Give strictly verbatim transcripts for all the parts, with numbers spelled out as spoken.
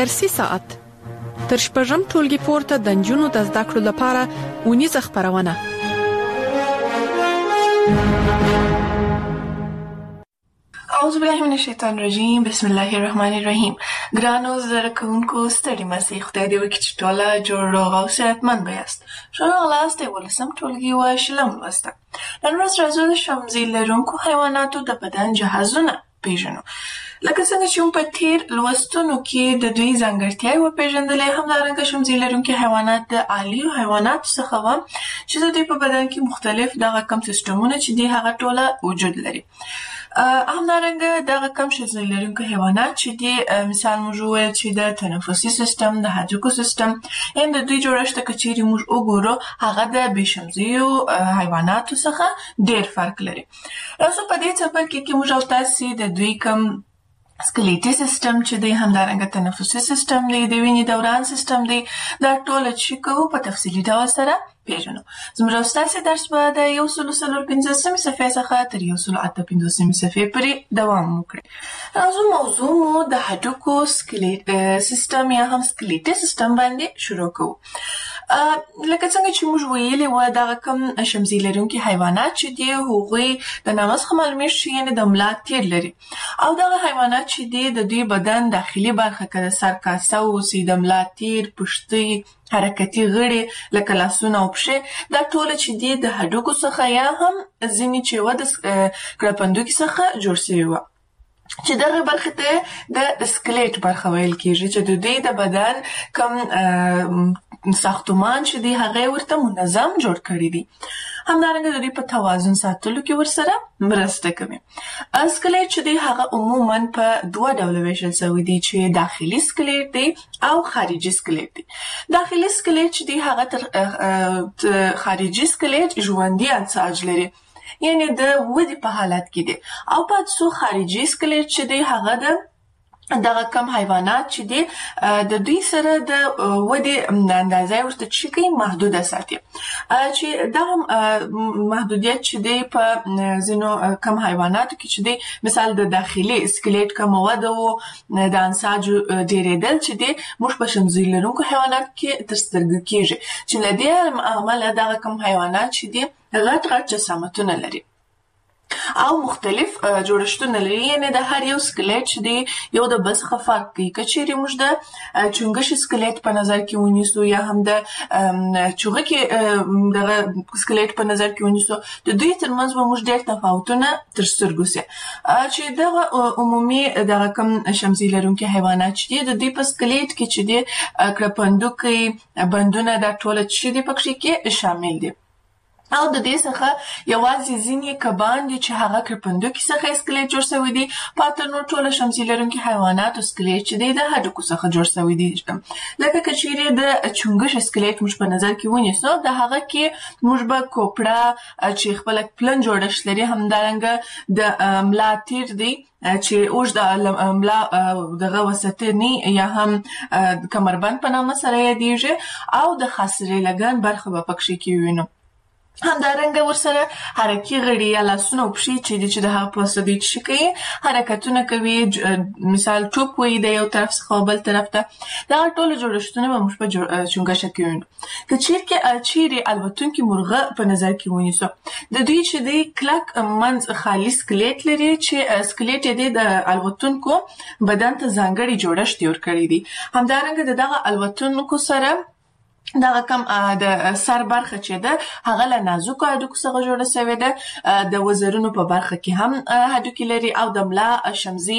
درسي ساعت تر شپږم ټولګي پورته د نجونو د زده کړو لپاره ونیزه خپرونه. اعوذ بالله من الشیطان الرجیم. بسم الله الرحمن الرحیم. ګرانو زده کوونکو ستړي مه خدای دې وکړي چې ټوله جوړ روغ او صحتمند یاست. ښه راغلاست یولسم ټولګي و شلم لوسته. نن ورځ راځو د شمزي لرونکو حیواناتو د بدن جهازونه پیژنو. لکه څنګه چې په تیر لوستونو کې د دوی ځانګړتیاوې وپېژندلې، همدارنګه شمزي لرونکي حیوانات د عالیو حیواناتو څخه وو چې د دوی په بدن کې مختلف دغه کم سیستمونه چې دي هغه ټوله وجود لري. همدارنګه دغه کم شمزي لرونکي حیوانات چې دي، مثال موږ وویل چې د تنفسي سیستم، د هډوکو سیستم، یعنې د دوی جوړښت که چیرې موږ وګورو هغه د بې شمزیو حیواناتو څخه ډېر فرق لري. راځو په دې څپرکي کې موږ او تاسې د دوی کم سکلیټي سیستم چې دی، همدارنګه تنفسي سیستم دی، د وینې دوران سیستم دی، دا ټول چې کوو په تفصیلي ډول سره پیژنو. زموږ او ستاسې درس به د یو سلو څلور پنځوسمې صفحې څخه تر یو سلو اته پنځوسمې صفحې پورې دوام وکړي. راځو موضوع مو د هډوکو سکلیټ سیستم یا هم سکلیټي سیستم باندې شروع کوو. لکه څنګه چې موږ ویلي وو، دغه کم شمزي لرونکي حیوانات چې دي هغوی د نامه څخه معلومیږي چې یعنې د ملا تیر لري، او دغه حیوانات چې دي د دوی بدن داخلي برخه که د سر کاسه اوسي، د ملا تیر، پشتۍ، حرکتي غړي لکه لاسونه او پښې، دا ټوله چې دي د هډوکو څخه یا هم ځینې چې وه د کړپندوکي څخه جوړ شوي وه، چې دغه برخې ته د سکلیټ برخه ویل کېږي، چې د دوی د بدن کم ساختمان چې دی هغه ورته منظم جوړ کړی دی. همدارنګه د دوی په توازن ساتلو کې ورسره مرسته کوي. سکلیټ چې دی هغه عموما په دوه ډوله ویشل شوی دی، چې داخلي سکلیټ دی او خارجي سکلیټ دی. داخلي سکلیټ چې دی هغه تر خارجي سکلیټ ژوندي انساج لري، یعنې د ودې په حالت کې دی، او پاتې څو خارجي سکلیټ چې دی هغه د دغه کم حیوانات چې دي د دوی سره د ودې اندازه ورته چې کوي محدوده ساتي، چې دغه محدودیت چې دی په ځینو کم حیواناتو کې چې دی، مثال د داخلي سکلیټ کمه وده و، د انساجو ډېرېدل چې دی موږ په شمزي لرونکو حیواناتو کې تر سترګو کېږي، چې له دې امله دغه کم حیوانات چې دی غټ غټ جسامتونه لري او مختلف جوړښتونه لري، یعنې د هر یو سکلیټ چې دی یو د بل څخه فرق کوي. که چیرې موږ د چونګښې سکلیټ په نظر کې ونیسو یا هم د چوغکې دغه سکلیټ په نظر کې ونیسو، د دوی ترمنځ به موږ ډېر تفاوتونه تر سترګو سي، چې دغه عمومي دغه کم شمزي لرونکي حیوانات چې دي د دوی په سکلیټ کې چې دی کړپندوکي، بندونه، دا ټوله چې دي پکې کې شامل دي. او د دې څخه یوازې ځینې کبان دي چې هغه کړپندوکي څخه سکلیټ جوړ شوی دی، پاته نور ټوله شمزي لرونکي حیواناتو سکلیټ چې دی د هډوکو څخه جوړ شوی دی. لکه که چیرې د چونګښې سکلیټ موږ په نظر کې ونیسو، د هغه کې موږ به کوپړه چې خپله پلن جوړښت لري، همدارنګه د ملا تیر دی چې اوږد ملا دغه وسطني یا هم کمربند په نامه سره یادیږي، او د خاصرې لګن برخه به پکې کې وینو. همدارنګه ورسره حرکي غړي یا لاسونه او پښې چې دي چې د هغه په واسطه دوی څه کوي، حرکتونه کوي، مثال ټوپ وهي د یو طرف څخه بل طرف ته، دغه ټوله جوړښتونه به موږ په چونګښه کې وینو. که چیرې الوتونکي مرغه په نظر کې ونیسو، د دوی چې دی کلک منځ خالي سکلیټ لري، چې سکلیټ یې دی د الوتونکو بدن ته ځانګړی جوړښت جوړ کړی دی. همدارنګه د دغه الوتونکو سره دغه کم د سر برخه چې ده هغه له نازکو هډوکو څخه جوړه شوې ده، د وزرونو په برخه کې هم هډوکي لري، او د ملا شمزي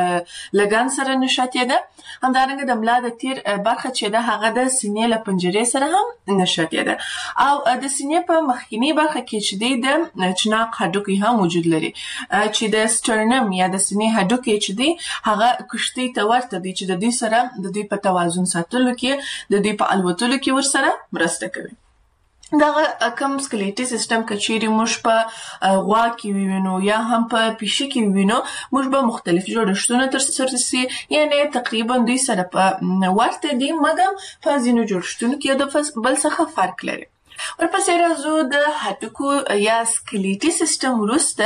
لګن سره نښتې ده. همدارنګه د ملا د تیر برخه چې ده هغه د سینې له پنجرې سره هم نښتې ده، او د سینې په مخکینی برخه کې چې دی د چناق هډوکي هم وجود لري، چې د سټرنم یا د سینې هډوکي چې دی هغه کښتۍ ته ورته دی، چې د دوی سره د دوی په توازن ساتلو کې، د دوی په الوتلو کې ورسره مرسته کوي. دغه کم سکلیټي سیستم که چیرې موږ په غوا کې ووینو یا هم په پیشي کې ووینو، موږ به مختلف جوړښتونه ترسره سي، یعنې تقریبا دوی سره په ورته دي، مګر په ځینو جوړښتونو کې یو د بل څخه فرق لري. ورپسې راځو د هډوکو یا سکلیټي سیستم وروسته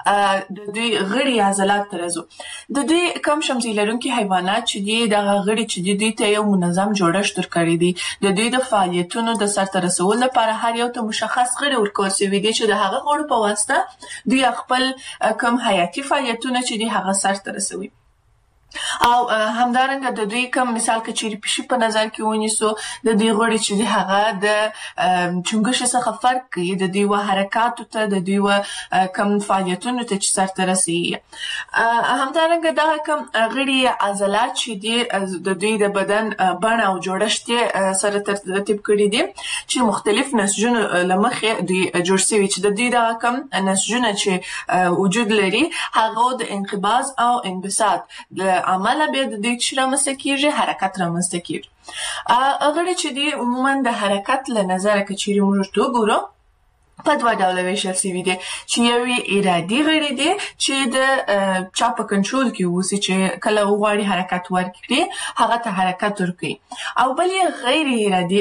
د دوی غړي عضلات ته راځو. د دوی کم شمزي لرونکي حیوانات چې دي دغه غړي چې دي دوی ته یو منظم جوړښت ورکړی دی. د دوی د فعالیتونو د سرته رسولو لپاره هر یو ته مشخص غړي ورکول شوي دي چې د هغه غړو په واسطه دوی خپل کم حیاتي فعالیتونه چې دي هغه سرته رسوي. او همدارنګه د دوی کوم مثال که چیرې پیشي په نظر کې ونیسو د دوی غړي چې دي هغه د چونګښې څخه فرق کوي د دوی و حرکاتو ته د دوی و کوم فعالیتونو ته چې سرته رسوي. همدارنګه دغه کوم غړي عضلات چې دي د دوی د بدن بڼه او جوړښت یې سره ترتیب کړي دي چې مختلف نسجونو له مخې دوی جوړ شوي چې د دوی دغه کوم نسجونه چې وجود لري هغه د انقباض او انبساط د عمله بیا د دوی چې رامنځته کېږي حرکت رامنځته کېږي. غړي چې دي عموما د حرکت له نظره که چیرې موږ ورته وګورو په دوه ډوله ویشل شوي دي چې یو یې ارادي غړي دي چې د چا په کنټرول کې اوسي چې کله وغواړي حرکت ورکړي هغه ته حرکت ورکوي او بل یې غیر ارادي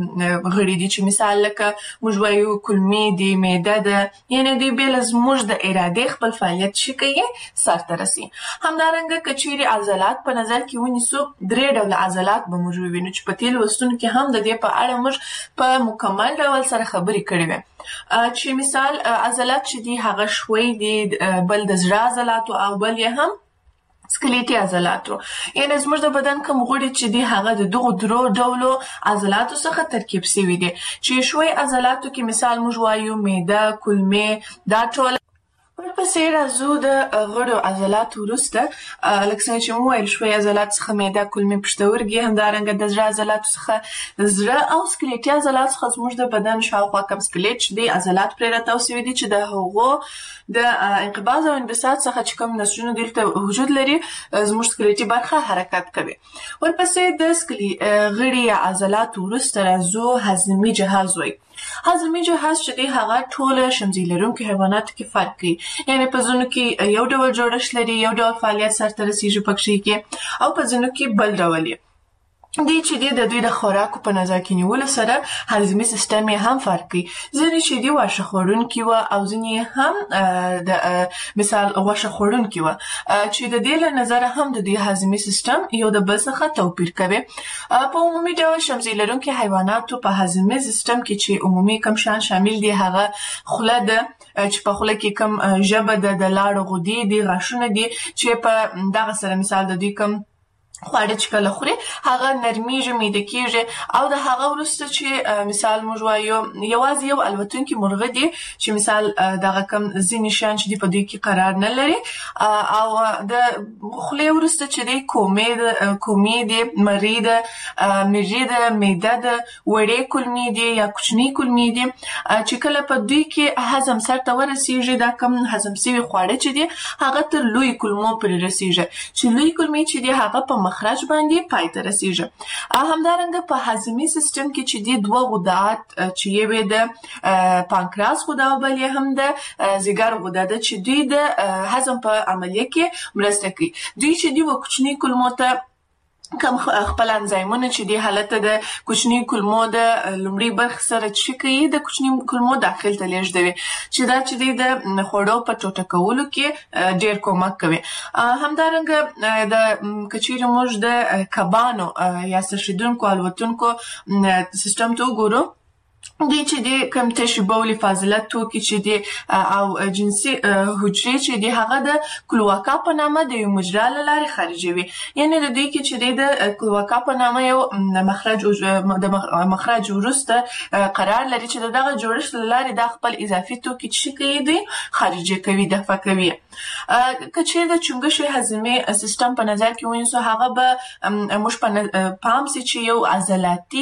غړي دي چې مثال لکه موږ وایو کولمې دي معده ده یعنې دوی بې له زموږ د ارادې خپل فعالیت چې کوي سرته رسي. همدارنګه که چیرې عضلات په نظر کې ونیسو درې ډوله عضلات به موږ ووینو چې په تېرو لوستونو کې هم د دې په اړه موږ په مکمل ډول سره خبرې کړې وې چې مثال عضلات چې دي هغه شوي دي بل د زړه عضلاتو او بل یې هم سکلیټي عضلاتو. یعنې زموږ د بدن کوم غړي چې دي هغه د دغو درو ډولو عضلاتو څخه ترکیب شوي دي چې شوي عضلاتو کې مثال موږ وایو معده کولمې دا ټول. ورپسې راځو د غړو عضلاتو وروسته لکه څنګه چې مو وویل شوي عضلات څخه معده کولمې پښتورګي همدارنګه د زړه عضلاتو څخه د زړه او سکلیټي عضلات څخه زموږ د بدن شاوخوا کم سکلیټ چې دي عضلات پرې راتاو شوي دي چې د هغو د انقباض او انبساط څخه چې کوم نسجونه دلته وجود لري زموږ سکلیټي برخه حرکت کوي. ورپسې د غړي عضلاتو وروسته راځو هضمي جهاز وایي. هضمي جهاز چې دی هغه ټول شمزي لرونکو حیواناتو کې فرق کوي یعنې په ځینو کې یو ډول جوړښت لري یو ډول فعالیت سرته رسیږي پکې کې او په ځینو کې بل ډول یې دی چې دی د دوی د خوراکو په نظر کې نیولو سره هضمي سیستم یې هم فرق کوي. ځینې چې دي واښه خوړونکي وه او ځینې هم د مثال غوښه خوړونکي وه چې د دې له نظره هم د دوی هضمي سیستم یو د بل څخه توپیر کوي. په عمومي ډول شمزي لرونکي حیواناتو په هضمي سیستم کې چې عمومي کم شیان شامل دي هغه خوله ده چې په خوله کې کم ژبه ده د لاړو غدې دي غاښونه دي چې په دغه سره مثال د دوی کم خواړه چې کله خوري هغه نرمیږي معده کېږي او د هغه وروسته چې مثال موږ وایو یوازې یو الوتونکي مرغه دي چې مثال دغه کم ځینې شیان چې دي په دوی کې قرار نه لري او د خولې وروسته چې دی کومې ده کومې دي مرۍ ده مېږې ده معده ده وړې کولمې دي یا کوچنۍ کولمې دي چې کله په دوی کې هضم سرته ورسېږي دا کم هضم شوي خواړه چې دي هغه تر لوی کولمو پورې رسېږي چې لوی کولمې چې دي هغه په مخرج باندې پای ته رسیږي. همدارنګه په هضمي سیستم کې چې دي دوه غدات چې یوې د پانکراس غده او بل یې هم د ځیګر غده ده چې دوی د هضم په عملیه کې مرسته کوي. دوی چې دي و کوچني کولمو ته کم خپل انزایمونه چې دی حالت د کوچني کولمو د لومړي برخې سره چې کوي د کوچني کولمو داخل ته لیږدوي چې دا چې دی د خوړو په ټوټه کولو کې ډېر کومک کوي. همدارنګه د که چیرې موږ د کبانو یا څرخېدونکو الوتونکو سیستم ته وګورو دوی چې دی کوم تشې بولي فاضله توکي چې دی او جنسي حجرې چې دی هغه د کلواکا په نامه د یو مجرا له لارې خارجوي. یعنې د دوی کې چې دی د کلواکا په نامه یو مخرج د مخرج وروسته قرار لري چې دغه جوړښت له لارې دا خپل اضافي توکي چې کوي دوی خارجي کوي دفع کوي. که چیرې د چونګښې هضمي سیستم په نظر کې ونیسو هغه به موږ په پام سي چې یو عضلاتي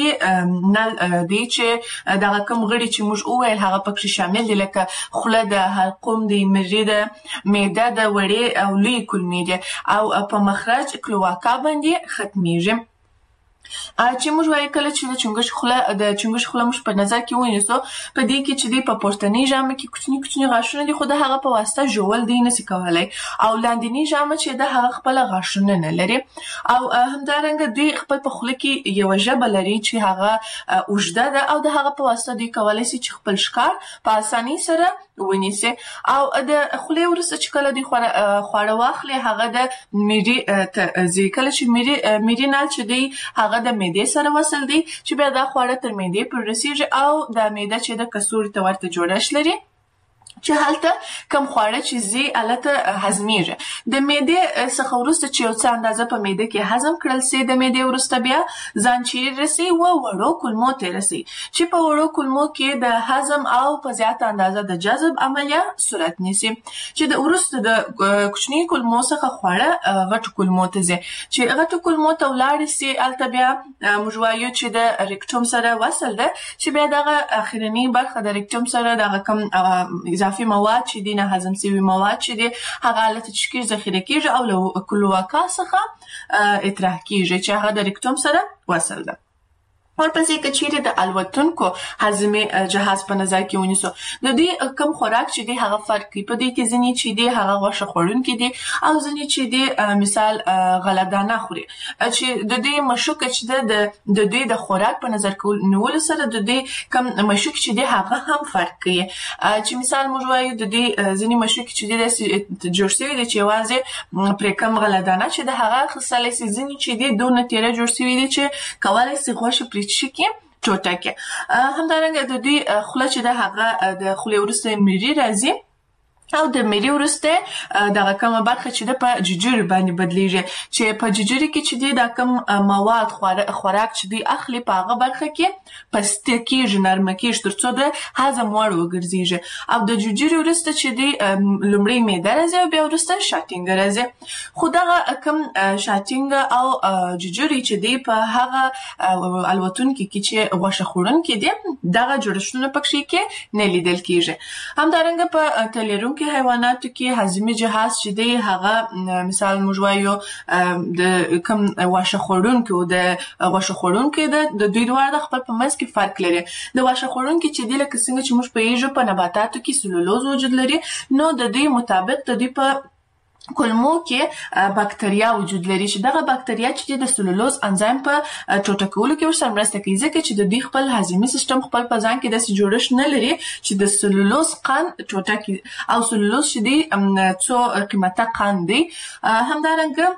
نل دی چې دغه کوم غړي چې موږ وویل هغه پکې شامل دي لکه خوله ده حلقوم دی مری ده معده ده وړې او لوی کولمې دي او په مخرج کلواکا باندې ختمیږي. چې موږ وایي کله چې د چنګښ خوله د چنګښ خوله موږ په نظر کې ونیسو په دې کې چې دی په پورتنۍ ژامه کې کوچني کوچني غاښونه دي خو د هغه په واسطه ژول دی نشي کولای او لاندنۍ ژامه چې د هغه خپل غاښونه نه لري او همدارنګه دوی خپل په خوله کې یو ژبه لري چې هغه اوږده ده او د هغه په واسطه دوی کولای شي چې خپل ښکار په اسانۍ سره ونیسي او د خولې وروسته چې کله دوی خواړه واخلي هغه د میډې ته کله چې میډې میډې نه چې دی هغه د معدې سره وصل دی چې بیا دا خواړه تر معدې پورې رسیږي او د معده چې د کڅوړې ته ورته جوړښت لري چې هلته کم خواړه چې زی الته هضمېږي د معدې څخه وروسته چې یو څه اندازه په معده کې هضم کړل سي د معدې وروسته بیا ځان چیرې رسي و وړو کولمو ته رسي چې په وړو کولمو کې د هضم او په زیاته اندازه د جذب عملیه صورت نیسي چې د وروسته د کوچني کولمو څخه خواړه غټو کولمو ته ځي چې غټو کولمو ته ولاړ سي الته بیا موږ وایو چې د ریکټوم سره وصل ده چې بیا دغه اخرنی برخه د ریکټوم سره دغه کم اضافي مواد چې دي نه هضم شوي مواد چې دي هغه حالت چې کې ذخیره کیږي او له کلوواکا څخه اطراح کیږي چې هغه د ریکټوم سره وصل ده ورپسې که چیرې د الوتونکو هضمي جهاز په نظر کې ونیسو د دې کم خوراک چې دی هغه فرق کوي په دې کې ځینې چې دی هغه غوښه خوړونکي دي او ځینې چې دی مثال غله دانه خوري چې د دې مشوکه چې د د دوی د خوراک په نظر کې نیولو سره د دې کم مشوک چې دی هغه هم فرق کوي چې مثال موږ وایو د دې ځینې مشوک چې دی جوړ شوي دي چې یوازې پرې کم غله دانه چې د هغه اخیستلی شي ځینې چې دی دونه تیره جوړ شوي دي چې کولی شي غوښه پرې شي کې ټوټه کې همدارنګه د دوی خوله چې د هغه د خولې وروسته میډې راځي او د میډې وروسته دغه کومه برخه چې د په ججوري باندې بدلیږي چې په ججوري کې چې دی دا کوم مواد خوراک چې دی اخلي په هغه برخه کې پسته کېږي نرمه کېږي تر څو د هضم وړ وګرځېږي او د ججوري وروسته چې دی لومړی معده راځي او بیا وروسته شاتینګ راځي خو دغه کوم شاتینګ او ججوري چې دی په هغه الوتونکي کې چې غوښه خوړونکي دي دغه جوړښتونه پکې کې نه لیدل کېږي همدارنګه په تلېرونکو کې حیواناتو کې هضمي جهاز چې دی هغه مثال موږ وایو د کوم غوښه خوړونکو د غوښه خوړونکو د دوی دواړه د خپل په منځ کې فرق لري د غوښه خوړونکو چې دی لکه څنګه چې موږ پوهیږو په نباتاتو کې سلولوز وجود لري نو د دوی مطابق د دوی په کولمو کې باکتریا وجود لري چې دغه باکتریا چې د سلولوز انزایم په ټوټه کولو کې ورسره مرسته کوي ځکه چې د دوی خپل هضمي سیستم خپل په ځان کې داسې جوړښت نه لري چې د سلولوز قند ټوټه کړي او سلولوز چې دی څو قیمته قند دی همدارنګه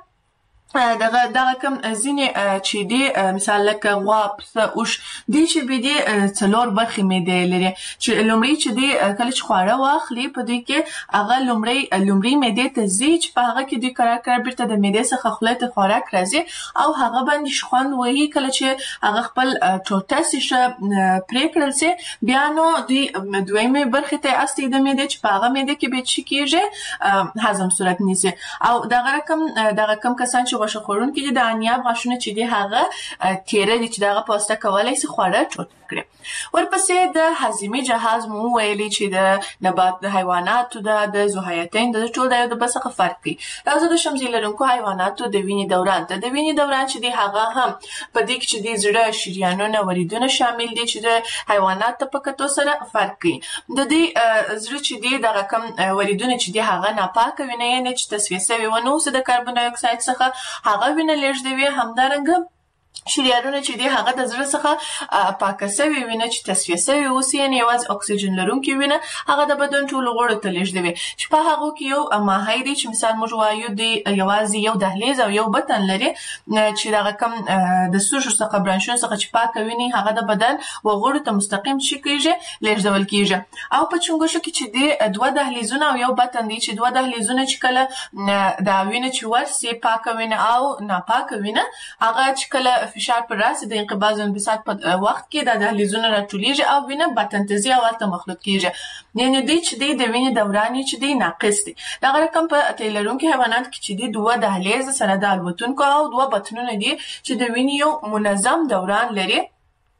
دغه دغه کوم ځینې چې دی مثال لکه غوا پسه اوښ دی چې به دی څلور برخې معدې لري چې لومړی چې دی کله چې خواړه واخلي په دوی کې هغه لومړی لومړی معدې ته ځي چې په هغه کې دوی کرار کرار بیرته د معدې څخه خولې ته خوراک راځي او هغه باندې شخوند وهي کله چې هغه خپل ټوټه سیشه پرې کړل سي بیا نو دوی دویمې برخې ته استي د معدې چې په هغه معدې کې به څه کېږي هضم صورت نیسي او دغه رقم دغه کم کسان چې غوښه خوړونکي دي د انیاب غاښونه چې دي هغه تیره دي چې دغه په واسطه کولی شي خواړه ټوټه کړي ورپسې د هضمي جهاز مو وویلې چې د نبات د حیواناتو د د ذوحیاتین د ټول د یو د بل څخه فرق کوي راځو د شمزۍ لرونکو حیواناتو د وینې دوران ته د وینې دوران چې دی هغه هم په دې کې چې دی زړه شریانونه وریدونه شامل دي چې د حیواناتو په کتو سره فرق کوي د دې زړه چې دی دغه کم وریدونه چې دی هغه ناپاکه وینه یعنې چې تصفیه شوې ونه اوسي د کاربن ډای اکساید څخه هغه وینه لېږدوي همدارنګه شریانونه چې دی هغه د زړه څخه پاکه شوې وینه چې تصفیه شوې اوسي یعنې یوازې اکسیجن لرونکې وینه هغه د بدن ټولو غړو ته لېږدوي چې په هغو کې یو ماهی دی چې مثال موږ وایو دی یوازې یو دهلیز او یو بطن لري چې دغه کم د سوشو څخه برانشونو څخه چې پاکه وینې هغه د بدن وغړو ته مستقیم څه کېږي لېږدول کېږي او په چونګښو کې چې دی دوه دهلیزونه او یو بطن دی چې دوه دهلیزونه چې کله دا وینه چې ورسي پاکه وینه او ناپاکه وینه هغه چې کله فشار پر راسي د انقباض او انبساط په وخت کې د دهلیزونه راټولیږي او وینه بطن ته ځي او هلته مخلوط کېږي یعنې دی چې دی د وینې دوران چې دی ناقص دی دغه رقم په تیل لرونکي حیواناتو کې چې دی دوه دهلیز سره د الوتونکو او دوه بطنونه دي چې د وینې یو منظم دوران لري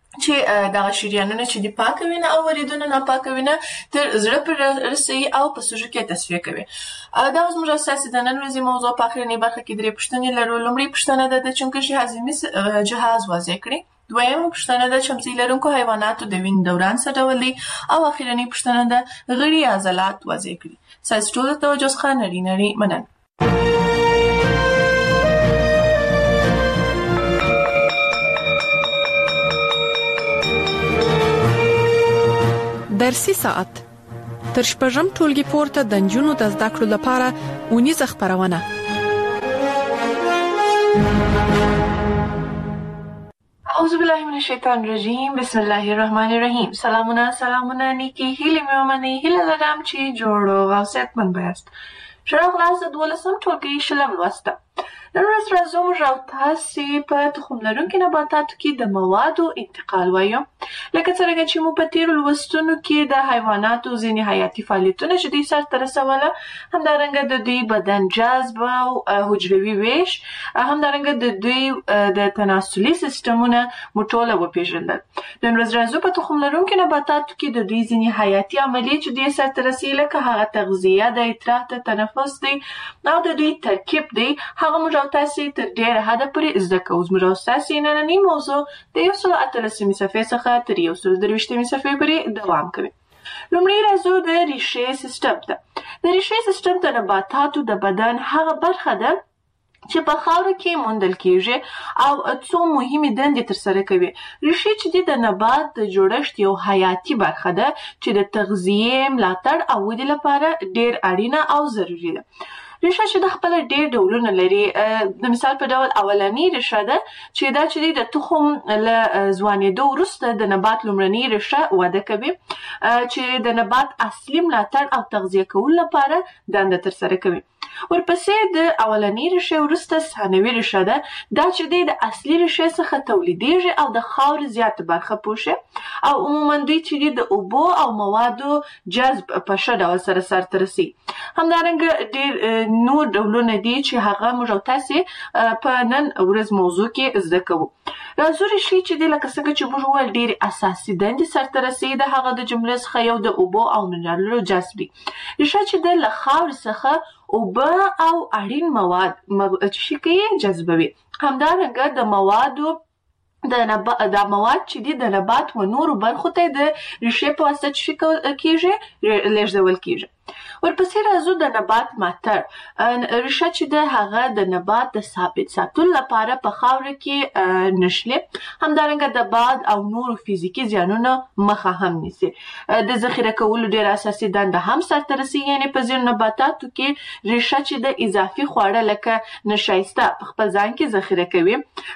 چې دغه شریانونه چې د پاکه وینه او وریدونه ناپاکه وینه تر زړه پورې رسوي او په سږو کې تصفیه کوي. دا زموږ اساسي د نن ورځې موضوع په اخرنۍ برخه کې درې پوښتنې لرو. لومړۍ پوښتنه ده د چونکشي هاضمي جهاز واضح کړي. دویمه پوښتنه ده چمڅۍ لرونکو حیواناتو د وینې دوران څه ډول دی، او اخرنۍ پوښتنه ده غړي عضلات واضح کړي. ستاسو ټولو ته توجه څخه نړۍ نړۍ مننه. درسي ساعت تر شپږم ټولګي پورته د نجونو د زده کړو لپاره اونیزه خپرونه. اعوذ بالله من الشیطان الرجیم، بسم الله الرحمن الرحیم. سلامونه سلامونه نیکی هیله مې ومنئ. هیله لرم چې جوړ او صحتمند یاست. ښه راغلاست د دولسم ټولګي شلم لوست. نن ورځ راځو موږ او تاسې په تخم لرونکي نباتاتو کې د موادو انتقال وایو. لکه څرنګه چې مو په تېرو لوستونو کې د حیواناتو ځینې حیاتي فعالیتونه چې دوی سرته رسوله، همدارنګه د دوی بدن جذب او حجروي ویش، همدارنګه د دوی د تناسلي سیستمونه مو ټوله وپېژندل. نن ورځ راځو په تخم لرونکي نباتاتو کې د دوی ځینې حیاتي عملیې چې دوی سرته رسوي، لکه هغه تغذیه د ادرار د تنفس دی او د دوی ترکیب دی، هغه موږ او تاسې تر ډېره حده پورې زده کوو. زموږ او ستاسې نننۍ موضوع د یو سل اتلسمې صفحې څخه تر یو سل درویشتمې صفحې پورې دوام کوي. لومړی راځو د ریښې سیستم ته. د ریښې سیستم د نباتاتو د بدن هغه برخه ده چې په خاوره کې موندل کېږي او څو مهمې دندې ترسره کوي. ریښې چې دي د نبات د جوړښت یو حیاتي برخه ده چې د تغذیې، ملاتړ او ودې لپاره ډېر اړینه او ضروري ده. ریښه چې د خپل ډېر ډولونه لري. د مثال په ډول اولنۍ ریښه ده چې دا چې د تخم له ځوانېدو وروسته د نبات لومړنۍ ریښه وده کوي چې د نبات اصلي ملاتړ او تغذیه کولو لپاره دنده ترسره کوي. ورپسې د اولنۍ ریښې وروسته ثانوي ریښه ده. دا چې د اصلي ریښې څخه تولیدېږي او د خاورې زیاته برخه پوښي او عموما دوی چې د اوبو او موادو جذب په ښه ډول سره سرته رسي. همدارنګه ډېر نور ډولونه دي چې هغه موږ او تاسې په نن ورځ موضوع کې زده کوو. راځو ریښې چې دي لکه څنګه چې موږ وویل ډېرې اساسي دندې سرته رسوي. د هغه د جملې څخه یو د اوبو او منرالونو جذب دی. ریښه چې ده له خاورې څخه اوبه او اړین مواد چې کوي جذبوي. همدارنګه د موادو د نبات د مواد چې دي د نبات و نورو برخو ته د ریښې په واسطه چې کېږي لیږدول کېږي. ورپسې راځو د نبات ملاتړ. ریښه چې ده هغه د نبات د ثابت ساتلو لپاره په خاوره کې نښلي. همدارنګه د باد او نورو فزیکي زیانونو مخه هم نیسي. د ذخیره کولو ډېره اساسي دنده هم سرته رسي. یعنې په ځینو نباتاتو کې ریښه چې د اضافي خواړه لکه نشایسته په خپل ځان کې ذخیره کوي.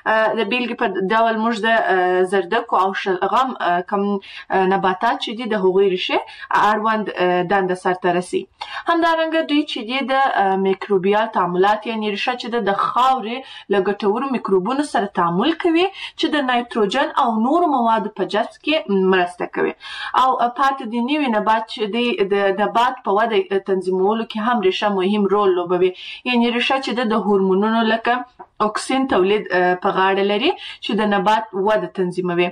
د بیلګې په ډول موږ د زردکو او شلغم کوم نباتات چې دي د هغوی ریښې اړوند دنده سرته رسي. همدارنګه دوی چې دي د میکروبیال تعاملات، یعنې ریښه چې د خاورې له ګټورو میکروبونو سره تعامل کوي چې د نایتروجن او نورو موادو په جذب کې مرسته کوي. او پاتې د نوي نبات چې دی د نبات په وده تنظیمولو کې هم ریښه مهم رول لوبوي. یعنې ریښه چې د هورمونونو لکه اکسین تولید په غاړه لري چې د نبات وده تنظیموي.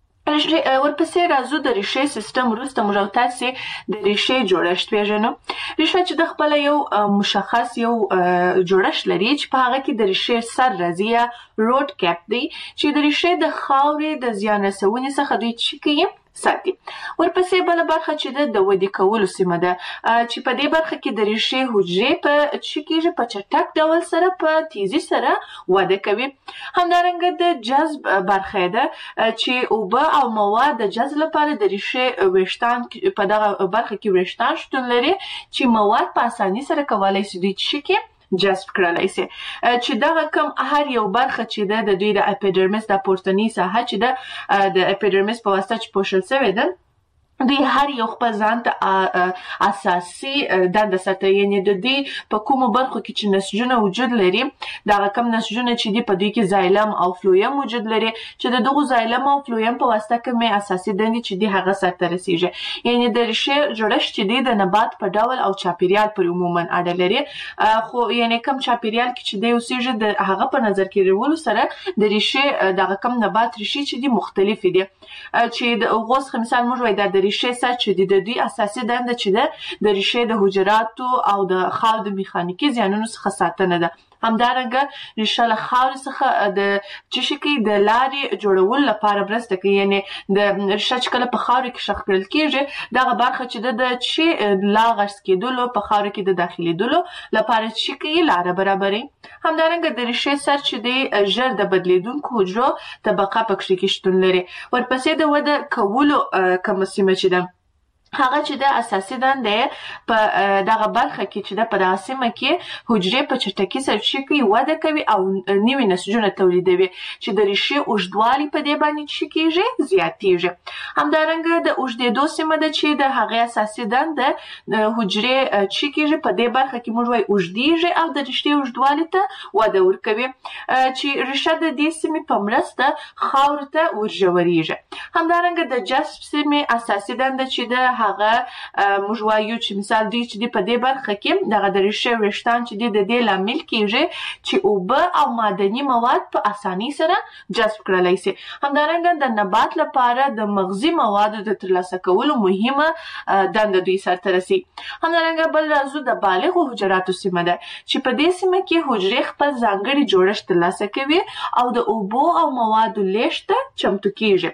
ورپسې راځو د ریښې سیستم وروسته موږ او تاسې د ریښې جوړښت پېژنو. ریښه چې د خپله یو مشخص یو جوړښت لري چې په هغه کې د ریښې سر راځي یا روټ کیپ دی چې د ریښې د خاورې د زیان رسونې څخه دوی څه کوي ساتي. ورپسې بله برخه چې ده د ودې کولو سیمه ده چې په دې برخه کې د ریښې حجرې په څه کېږي په چټک ډول سره په تیزي سره وده کوي. همدارنګه د جذب برخه ده چې اوبه او مواد د جذب لپاره د ریښې ویښتان په دغه برخه کې ویښتان شتون لري چې مواد په اساني سره کولی شي دوی څه کړي جذب کړلی سي. چې دغه کوم هر یو برخه چې ده د دوی د اپیډرمس د پورتنۍ ساحه چې ده د اپیډرمس په واسطه چې پوښل شوې ده دوی هر یو خپل ځان ته اساسي دنده ساتي، یعنې د دوی په کومو برخو کې چې نسجونه وجود لري، دغه کم نسجونه چې دي په دوی کې زایلم او فلویم وجود لري، چې د دغو زایلم او فلویم په واسطه کومې اساسي دندې چې دي هغه سرته رسیږي. یعنې د ریښې جوړښت چې دی د نبات په ډول او چاپیریال پورې عموما اړه لري، خو یعنې کم چاپیریال کې چې دی اوسېږي د هغه په نظر کې نیولو سره د ریښې دغه کم نبات ریښې چې دي مختلفې دي، چې د هغو څخه مثال موږ وایو دا د ریښې سر چې دی د دوی اساسي دنده چې ده د ریښې د حجراتو او د خاورو د میخانیکي زیانونو څخه ساتنه ده. همدارنګه ریښه له خاورې څخه د څه شي کوي د لارې جوړولو لپاره مرسته کوي، یعنې د ریښه چې کله په خاورې کې ښخ کړل کېږي دغه برخه چې ده د چې لا غرس کېدلو په خاورې کې د داخلېدلو لپاره څه شي کوي لاره برابروي. همدارنګه د ریښې سر چې دی ژر د بدلېدونکو حجرو طبقه پکې کې شتون لري. ورپسې د وده کولو کومه سیمه چې ده هغه چې د اساسي دندې په دغه برخه کې چې د په دغه سیمه کې حجرې په چټکۍ سره څه کوي وده کوي او نوي نسجونه تولیدوي چې د ریښې اوږدوالی په دې باندې څه کېږي زیاتېږي. همدارنګه د اوږدېدو سیمه ده چې د هغې اساسي دنده حجرې څه کېږي په دې برخه کې موږ وایو اوږدېږي او د ریښې اوږدوالي ته وده ورکوي، چې ریښه د دې سیمې په مرسته خاورو ته ورژورېږي. همدارنګه د جذب سیمې اساسي دنده چې ده هغه موږ وایو چې مثال دوی چې دی په دې برخه کې دغه د ریښې ویښتان چې دی د دې لامل کېږي چې اوبه او معدني مواد په اسانۍ سره جذب کړلی سي. همدارنګه د نبات لپاره د مغذي موادو د ترلاسه کولو مهمه دنده دوی سرته رسي. همدارنګه بل راځو د بالغو حجراتو سیمه ده چې په دې سیمه کې حجرې خپل ځانګړي جوړښت ترلاسه کوي او د اوبو او موادو لیږد ته چمتو کېږي.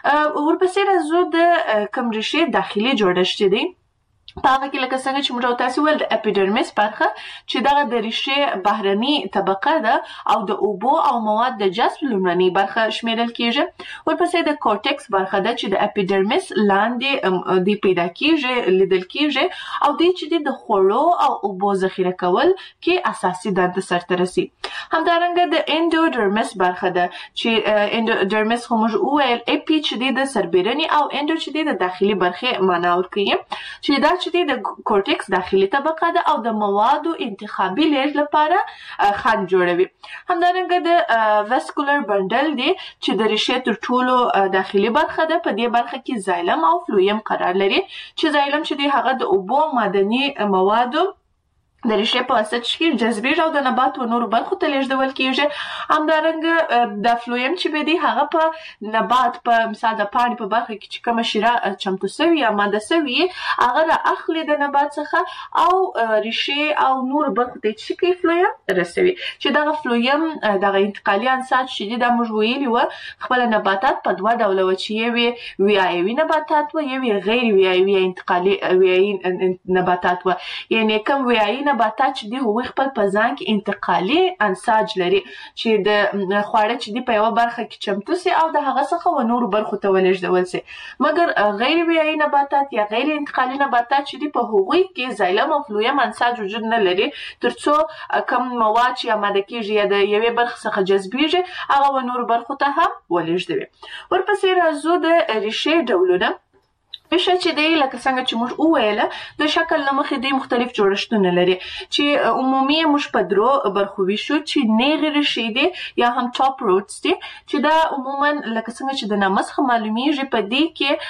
ورپسې راځو د کوم ریښې داخلي جوړښت دی په هغه کې لکه څنګه چې موږ او تاسې ویل د اپیډرمیس برخه چې دغه د ریښې بهرني طبقه ده او د اوبو او مواد د جذب لومړنۍ برخه شمیرل کېږي. ورپسې د کورټکس برخه ده چې د اپیډرمیس لاندې دی پیدا کېږي لیدل کېږي او دی چې دی د خوړو او اوبو ذخیره کول کې اساسي دنده سرته رسي. همدارنګه د انډوډرمس برخه ده چې انډوډرمس خو موږ وویل اپي چې دی د سربیرني او انډو چې دی د داخلي برخې معنا ورکوي، چې دا چې دی د کورټکس داخلي طبقه ده او د موادو انتخابي لیږد لپاره خنډ جوړوي. همدارنګه د واسکولر بنډل دی چې د ریښې تر ټولو داخلي برخه ده، په دې برخه کې زایلم او فلویم قرار لري، چې زایلم چې دی هغه د اوبو او معدني موادو د ریښې په واسطه چې جذبېږي او د نبات و نورو برخو ته لیږدول کېږي. همدارنګه د فلویم چې به دی هغه په نبات په مثال د پاڼې په برخه کې چې کومه شیره چمتو سوي یا ماده سوي هغه را اخلي د نبات څخه او ریښې او نورو برخو ته چې کوي فلویم رسوي، چې دغه فلویم دغه انتقالي انساج چې دی دا موږ ویلي وه خپله نباتات په دوه ډوله وه چې یو یې ویایوي نباتات وه، یو یې غیر ویایوي یا انتقالي ویایي نباتات وه. یعنې کوم ویایي نباتات چې دي هغوی خپل په ځان کې انتقالي انساج لري چې د خواړه چې دي په یوه برخه کې چمتو سي او د هغه څخه و نورو برخو ته ولېږدول سي. مګر غیر ویایي نباتات یا غیر انتقالي نباتات چې دي په هغوی کې زایلم او فلویم انساج وجود نه لري، تر څو کوم مواد چې اماده کېږي یا د یوې برخې څخه جذبېږي هغه و نورو برخو ته هم ولېږدوي. ورپسې راځو د ریښې ډولونه. ریښه چې دی لکه څنګه چې موږ وویله د شکل له مخې دوی مختلف جوړښتونه لري، چې عمومي موږ په درو برخو ویشو چې نیغې ریښې دي یا هم ټاپ روټس دي، چې دا عموما لکه څنګه چې د نامه څخه معلومیږي په دې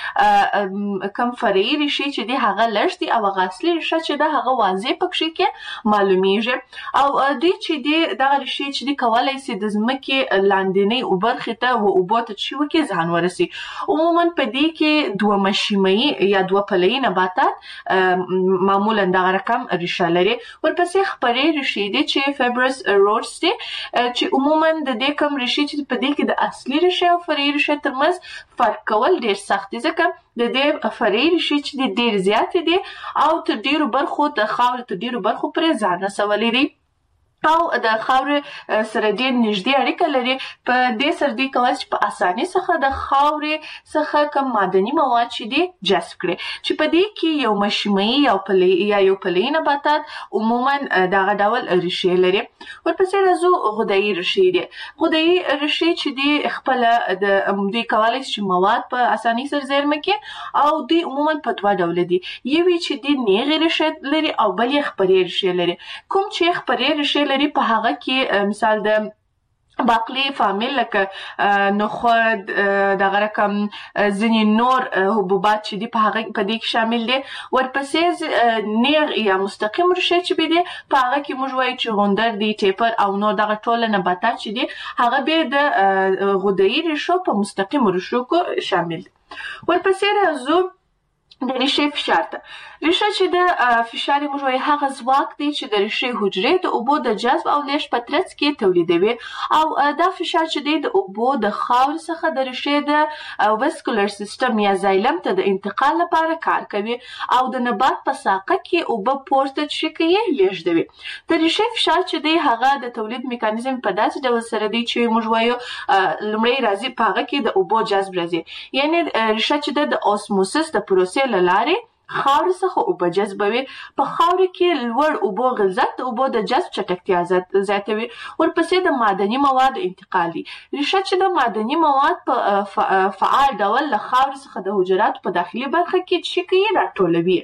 کې کوم فرعي ریښې چې دي هغه لږ دي او هغه اصلي ریښه چې ده هغه واضح پکښې کې معلومیږي. او دوی چې دي دغه ریښې چې دي کولی سي د ځمکې لاندنۍ برخې ته و اوبو ته چې وکړي ځان ورسي. عموما په دې کې دوه مشیمه یا دوه پلهیي نباتات معمولا دغه رقم ریښه لري. ورپسې خپرې ریښې دي چې فیبرس روټس دي، چې عموما د دې کوم ریښې چې په دې کې د اصلي ریښې او فرعي ریښې ترمنځ فرق کول ډېر سخت دي، ځکه د دې فرعي ریښې چې دي ډېر زیاتې دي او تر ډېرو برخو د خاورې تر ډېرو برخو پرې ځان رسولی دی. او د خاورې سره ډېر نږدې اړیکه لري. په دې سره دوی کولی چې په اسانۍ څخه د خاورې څخه کوم معدني مواد چې دي جذب کړي، چې په دې کې یو مشیمیي یا پلی یا یو پلی نباتات عموما دغه ډول ریښې لري. ورپسې راځو غدایي ریښې دي. غدایي ریښې چې دي خپله د دوی کولی چې مواد په اسانۍ سره زیرمه کړي او دوی عموما په دوه ډوله دي. یوې چې دي نیغې ریښې لري او بل یې خپرې ریښې لري. کوم چې خپرې ریښې لري په هغه کې مثال د باقلي فامیل لکه نخود، دغه رقم ځینې نور حبوبات چې دي په هغه په دې کې شامل دي. ورپسې نیغ یا مستقیم ریښې چې دي په هغه کې موږ وایو چې غوندر دي، ټیپر او نور دغه ټول نباتات چې دي هغه بیا د غدایي ریښو په مستقیمو ریښو کې شامل دي. ورپسې راځو د ریښې فشار ته. ریښه چې د فشار موږ وایو هغه ځواک دی چې د ریښې حجرې د اوبو د جذب او لیږد په ترڅ کې تولیدوي، او دا فشار چې دی د اوبو د خاورې څخه د ریښې د ویسکولر سیستم یا زایلم ته د انتقال لپاره کار کوي او د نبات په ساقه کې اوبه پورته چې کوي لیږدوي. د ریښې فشار چې دی هغه د تولید میکانیزم په داسې ډول سره دی چې موږ وایو لومړی راځي په هغه کې د اوبو جذب راځي، یعنی ریښه چې ده د اوسموسس د پروسې له لارې خاورې څخه اوبه جذبوي. په خاورې کې لوړ اوبو غلظت د اوبو د جذب چټکتیا زیاتوي. ورپسې د معدني موادو انتقال دی. ریښه چې د معدني مواد په فعال ډول له خاورې څخه د حجراتو په داخلي برخه کې چې کوي راټولوي.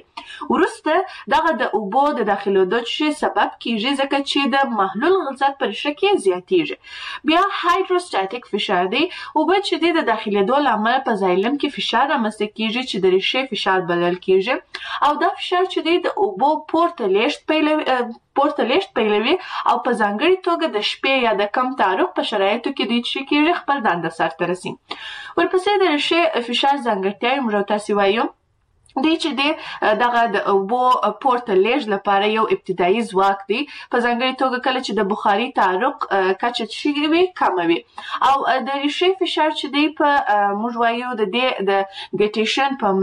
وروسته دغه د اوبو د داخلېدو چې سبب کیږي ځکه چې د محلول غلظت په ریښه کې زیاتیږي. بیا هایدروستاتیک فشار دی. اوبه چې دی د داخلېدو له امله په زایلم کې فشار رامنځته کیږي چې د ریښې فشار بلل کیږي، او دا فشار چې دی د اوبو پورته لیږد پیلوي پورته لیږد پیلوي او په ځانګړې توګه د شپې یا د کم تعرق په شرایطو کې دی چې کیږي خپل دنده سرته رسي. ورپسې د ریښې فشار ځانګړتیاوې موږ تاسې وایو دی چې دی دغه د اوبو پورته لیږد لپاره یو ابتدایي ځواک دی، په ځانګړې توګه کله چې د بخاري تعرق کچه چې وي کمه وي. او د ریښې فشار چې دی په موږ وایو د دې د ګټیشن په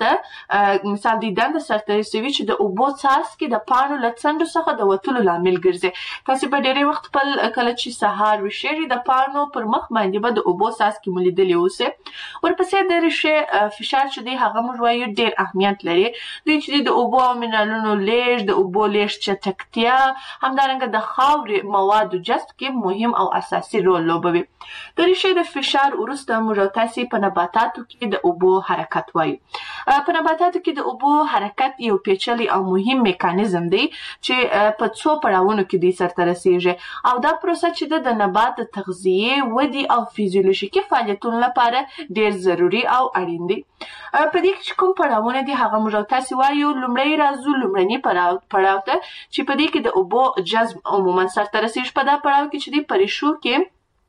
مرسته مثال دی دنده سرته رسوي چې د اوبو څاڅکي د پاڼو له څنډو څخه د وتلو لامل ګرځي. تاسې به ډېری وخت خپل کله چې سهار وشېږي د پاڼو پر مخ باندې به د اوبو څاڅکي مو لیدلي اوسي. ورپسې د ریښې فشار چې دی هغه موږ وایو ډېر اهمیت لري. دوی چې د اوبو او منرالونو لیږد، د اوبو لیږد چټکتیا، همدارنګه د خاورې موادو جذب کې مهم او اساسي رول لوبوي. د ریښې د فشار وروسته موږ تاسې په نباتاتو کې د اوبو حرکت وایو. په نباتاتو کې د اوبو حرکت یو پیچلی او مهم میکانیزم دی چې په څو پړاوونو کې دی سرته رسیږي، او دا پروسه چې د نبات د تغذیې، ودې او فیزیولوژیکي فعالیتونو لپاره ډېر ضروري او اړین دی. په دې کې چې کوم پړاوونه دي هغه موږ تاسې وایو. لومړی راځو لومړني پړاو ته چې په دې کې د اوبو جذب عموما سرته رسیږي. په دا پړاو کې چې دی په ریښو کې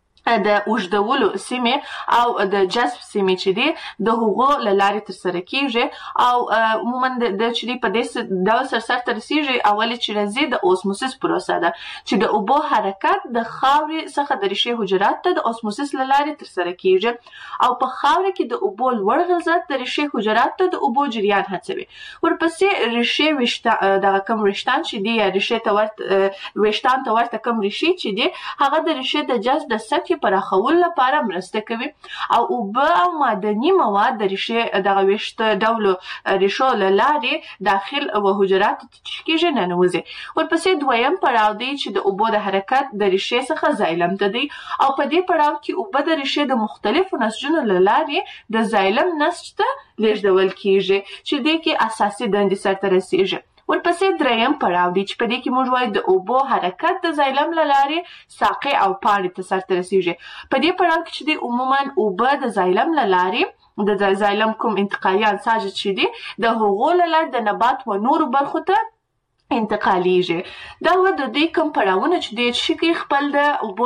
د اوږدولو سیمې او د جذب سیمې چې دي د هغو له لارې ترسره کیږي، او عموما د چې دی په دې ډول سره سرته رسیږي. اولې چې راځي د اوسموسس پروسه ده چې د اوبو حرکت د خاورې څخه د ریښې حجراتو ته د اوسموسس له لارې ترسره کیږي، او په خاوره کې د اوبو لوړ غلظت د ریښې حجراتو ته د اوبو جریان هڅوي. ورپسې ریښې ویښتان دغه کم ویښتان چې دي یا ریښې ته ورته ویښتان ته ورته کم ریښې چې دي هغه د ریښې د جذب د سطحې پراخولو لپاره مرسته کوي، او اوبه او معدني مواد د ریښې دغه ویښته ډولو ریښو له لارې داخل و حجراتو ته چې کیږي ننوځي. ورپسې دویم پړاو دی چې د اوبو د حرکت د ریښې څخه زایلم ته دی، او په دې پړاو کې اوبه د ریښې د مختلفو نسجونو له لارې د زایلم نسج ته لیږدول کیږي چې دې کې اساسي دندې سرته رسیږي. ورپسې دریم پړاو دی چې په دې کې موږ وایو د اوبو حرکت د زایلم له لارې ساقې او پاڼې ته سرته رسیږي. په دې پړاو کې چې دی عموما اوبه د زایلم له لارې د زایلم کوم انتقالي انساج چې دي د هغو له لارې د نبات و نورو برخو ته انتقالیږي. دا و د دې کوم پړاوونه چې دی چې کوي خپل د اوبو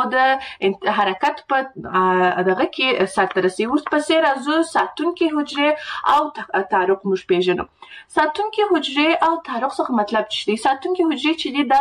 د حرکت په دغه کې سرته رسي. ورپسې راځو ساتونکي حجرې او تعرق موږ پېژنو. ساتونکي حجرې او تعرق څخه مطلب څه دی؟ ساتونکي حجرې چې دي دا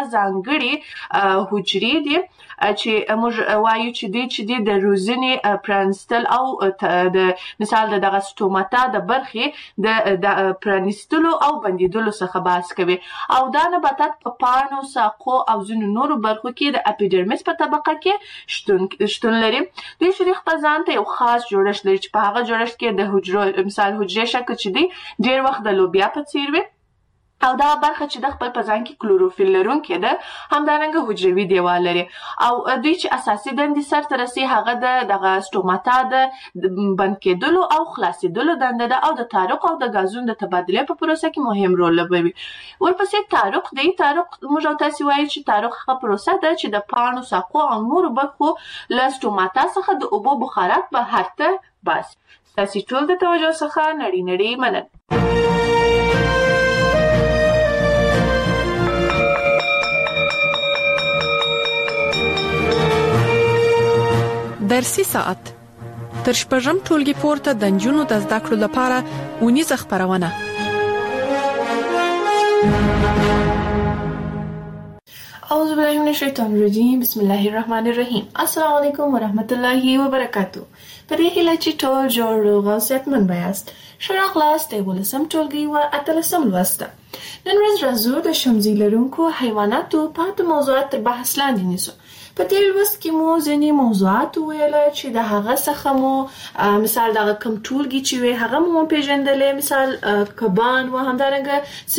ځانګړي حجرې دي چې موږ وایو چې دی چې دی د روزنې پرانستل او د مثال د دغه سټوماتا د برخې د پرانستلو او بندیدلو څخه بحث کوي، او دا نباتات په پاڼو، ساقو او ځینو نورو برخو کې د اپیډرمیس په طبقه کې شتون شتون لري. دوی شریخ ته ځان ته یو خاص جوړښت لري چې په هغه جوړښت کې د حجرو مثال حجرې شکل چې دی ډېر وخت د لوبیا په څیر وي او دا برخه چې د خپل په ځان کې کلوروفیل لرونکې ده همدارنګه حجروي دیوال لري او دوی چې اساسي دندې سرته رسي هغه د دغه سټوماتا د بند کېدلو او خلاصېدلو دنده ده او د تعرق او د ګازونو د تبادلې په پروسه کې مهم رول لوبوي. ورپسې تعرق دی. تعرق موږ او تاسې وایو چې تعرق هغه پروسه ده چې د پاڼو، ساقو او نورو برخو له سټوماتا څخه د اوبو بخارات بهر ته باسي. ستاسې ټول د توجه څخه نړۍ نړۍ مننه. درسي ساعت تر شپږم ټولګي پورته د نجونو د زده کړو لپاره اونیزه خپرونه. اعوذ بالله من الشیطان الرجیم. بسم الله الرحمن الرحیم. السلام علیکم ورحمت الله وبرکاتو. په دې هیله چې ټول جوړ روغ او صحتمند یاست. ښه راغلاست د یولسم ټولګي و اتلسم لوست. نن ورځ راځو د شمزي لرونکو حیواناتو پاتې موضوعات تر بحث لاندې نیسو. په دې لوست کې مو ځینې موضوعات وویله چې د هغه څخه مو مثال دغه کوم ټولګي چې وي هغه مو پیژندلې، مثال کبان و همدارنګه